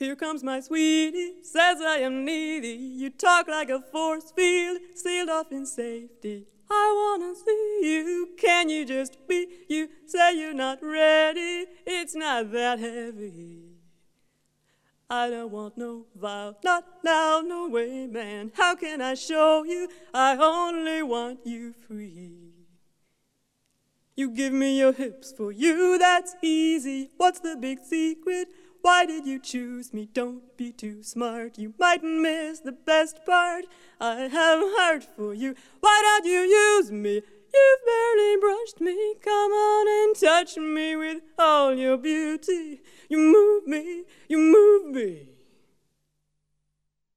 Here comes my sweetie, says I am needy. You talk like a force field, sealed off in safety. I wanna see you, can you just be? You say you're not ready, it's not that heavy. I don't want no vow, not now, no way, man. How can I show you? I only want you free. You give me your hips, for you that's easy. What's the big secret? Why did you choose me? Don't be too smart, you might miss the best part. I have a heart for you, why don't you use me? You've barely brushed me, come on and touch me with all your beauty. You move me, you move me.